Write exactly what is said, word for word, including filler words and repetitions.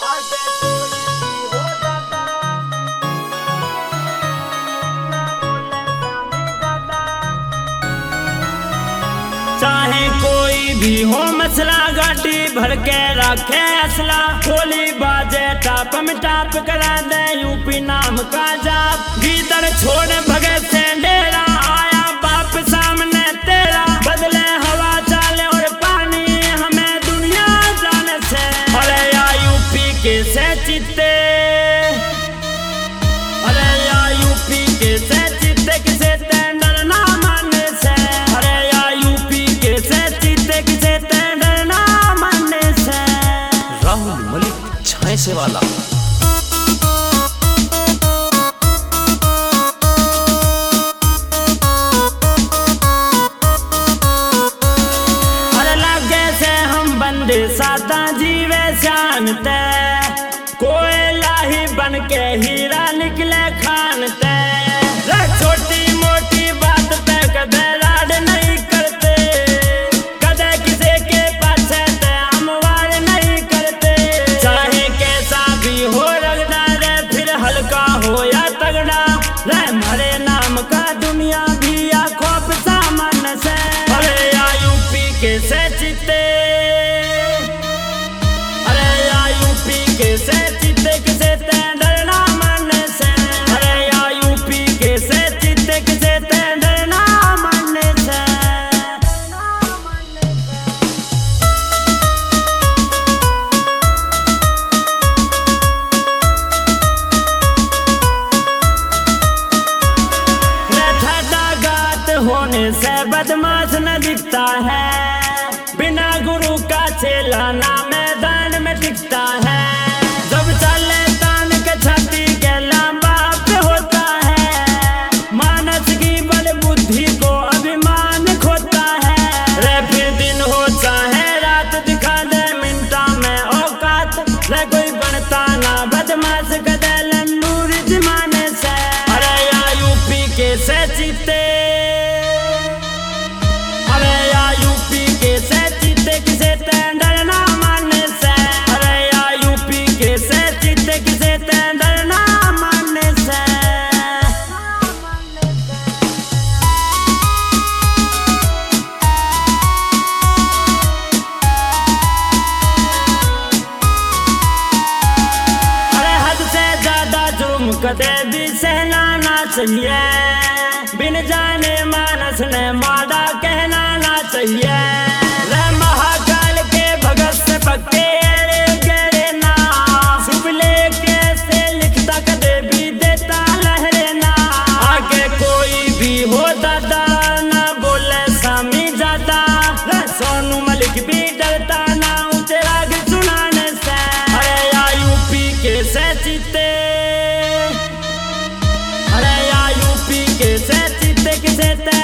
चाहे कोई भी हो मसला, गाड़ी भर के रखे असला, गोली बाजे टाप में टाप करा दे यूपी नाम का जाप। गीदड़ छोड़ भगे से डेरा, आया बाप सामने तेरा, बदले हवा चाले और पानी हमें दुनिया जाने से। अरे या यूपी के से चित्ते, अरे या यूपी के से चित्ते किसे टेंडर ना मानने से। अरे या यूपी के से चित्ते किसे टेंडर ना मानने से। राहुल मलिक छाए से वाला। अरे लगे से हम बंदे सादा जीवे शानते, कोयला ही बन के हीरा निकले खानते। छोटी मोटी बात पे कदे लाड नहीं करते, कदे किसी के पाछे ते हम वार नहीं करते। चाहे कैसा भी हो रगड़ा रे, फिर हल्का हो या तगड़ा रे, हमारे नाम का दुनिया भी या खौफ सामान से। अरे या यूपी के से चित्ते, अरे या यूपी के से चित्ते किसे टेंडर ना मानने से। अरे या यूपी के से चित्ते किसे टेंडर ना मानने से। गात होने से बदमाश न दिखता है, बिना गुरु का चेलाना मैदान में टिकता है। जब चले तान के छाती के लंबा पे होता है, मानस की बल बुद्धि को अभिमान खोता है। रे फिर दिन हो चाहे रात दिखा दे मिनटा में औकात, रे कोई बनता ना बदमाश कदे लन्नूर जमाने से। अरे या यूपी के से चित्ते, अरे या यूपी के से चित्ते किसे टेंडर ना मानने से। अरे या यूपी के से चित्ते किसे टेंडर ना मानने से। अरे हद से ज्यादा जुर्म कदे भी सहना ना चाहिए, बिन जाने मानस ने माड़ा कहना ना चाहिए। रे महाकाल के भगत से पक्के रे गरे ना, शुभ लेके से लिखता कदे भी देता लहरे ना। आगे कोई भी हो दादा ना बोले सामी जाता, रे सोनू मलिक भी डरता ना ऊंचे राग सुनाने से। अरे या यूपी के से चित्ते, अरे या यूपी के से चित्ते किसे